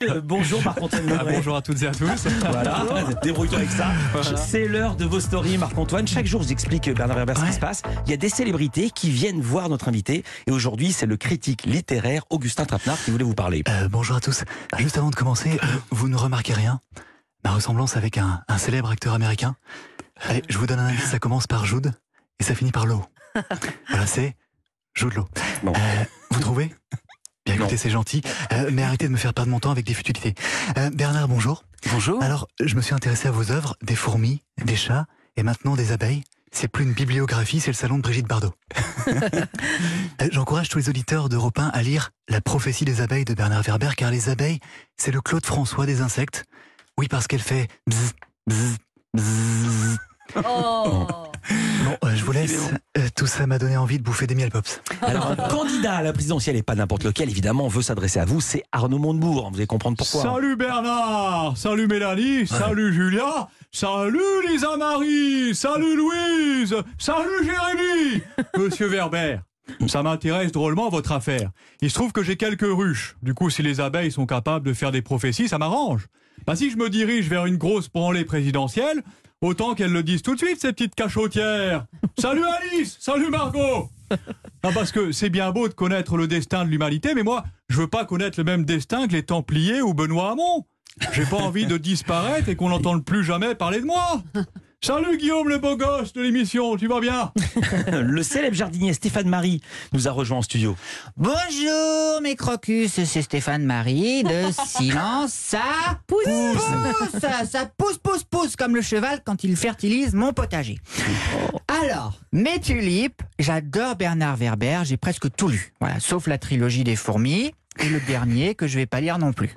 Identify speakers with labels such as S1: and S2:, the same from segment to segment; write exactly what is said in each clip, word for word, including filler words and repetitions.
S1: Euh, bonjour Marc-Antoine Lebray.
S2: Ah, bonjour à toutes et à tous.
S1: Voilà, débrouille-toi avec ça. Voilà. C'est l'heure de vos stories, Marc-Antoine. Chaque jour, je vous explique, Bernard Werber, ce
S3: Ouais.
S1: qui se passe. Il y a des célébrités qui viennent voir notre invité. Et aujourd'hui, c'est le critique littéraire Augustin Trapenard qui voulait vous parler.
S3: Euh, bonjour à tous. Juste avant de commencer, euh, vous ne remarquez rien? Ma ressemblance avec un, un célèbre acteur américain. Allez, je vous donne un indice, ça commence par Jude et ça finit par Law. Voilà, c'est Jude Law.
S1: Bon.
S3: Euh, vous trouvez? Bien écoutez,
S1: Non.
S3: c'est gentil, euh, mais arrêtez de me faire perdre mon temps avec des futilités. Euh, Bernard, bonjour.
S1: Bonjour.
S3: Alors, je me suis intéressé à vos œuvres, des fourmis, des chats et maintenant des abeilles. C'est plus une bibliographie, c'est le salon de Brigitte Bardot. Euh, J'encourage tous les auditeurs d'Europe un à lire La prophétie des abeilles de Bernard Werber, car les abeilles, c'est le Claude François des insectes. Oui, parce qu'elle fait bzz, bzz, bzz.
S4: Oh.
S3: Bon, euh, je vous laisse. Euh, tout ça m'a donné envie de bouffer des miel pops.
S1: Alors, un candidat à la présidentielle et pas n'importe lequel, évidemment, on veut s'adresser à vous. C'est Arnaud Montebourg. Vous allez comprendre pourquoi.
S2: Salut Bernard, salut Mélanie, salut Julia, salut Lisa Marie, salut Louise, salut Jérémy. Monsieur Werber, ça m'intéresse drôlement votre affaire. Il se trouve que j'ai quelques ruches. Du coup, si les abeilles sont capables de faire des prophéties, ça m'arrange. Bah, si je me dirige vers une grosse branlée présidentielle, autant qu'elles le disent tout de suite, ces petites cachotières. Salut Alice, salut Margot. Non, parce que c'est bien beau de connaître le destin de l'humanité, mais moi, je veux pas connaître le même destin que les Templiers ou Benoît Hamon. J'ai pas envie de disparaître et qu'on n'entende plus jamais parler de moi. Salut Guillaume le beau gosse de l'émission, tu vas bien?
S1: Le célèbre jardinier Stéphane Marie nous a rejoint en studio.
S5: Bonjour mes crocus, c'est Stéphane Marie de Silence, ça pousse, pousse, ça pousse, pousse, pousse comme le cheval quand il fertilise mon potager. Alors, mes tulipes, j'adore Bernard Werber, j'ai presque tout lu, voilà, sauf la trilogie des fourmis et le dernier que je vais pas lire non plus.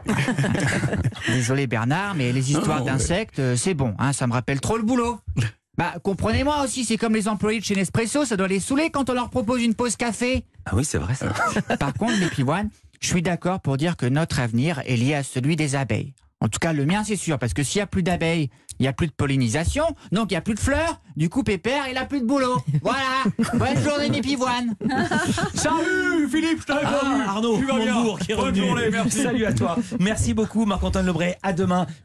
S5: Désolé Bernard, mais les histoires
S1: Oh, ouais.
S5: d'insectes, euh, c'est bon, hein, ça me rappelle trop le boulot. Bah, comprenez-moi aussi, c'est comme les employés de chez Nespresso, ça doit les saouler quand on leur propose une pause café.
S1: Ah oui, c'est vrai ça.
S5: Par contre, les pivoines, je suis d'accord pour dire que notre avenir est lié à celui des abeilles. En tout cas, le mien, c'est sûr, parce que s'il n'y a plus d'abeilles, il n'y a plus de pollinisation, donc il n'y a plus de fleurs, du coup, Pépère, il n'a plus de boulot. Voilà. Bonne journée, mes pivoines.
S2: Salut Philippe, je t'avais pas vu.
S1: Ah, Arnaud
S2: Tu vas bien?
S1: Montebourg qui est
S2: Bonne
S1: revenu.
S2: journée, merci.
S1: Salut à toi. Merci beaucoup Marc-Antoine Lebray. À demain.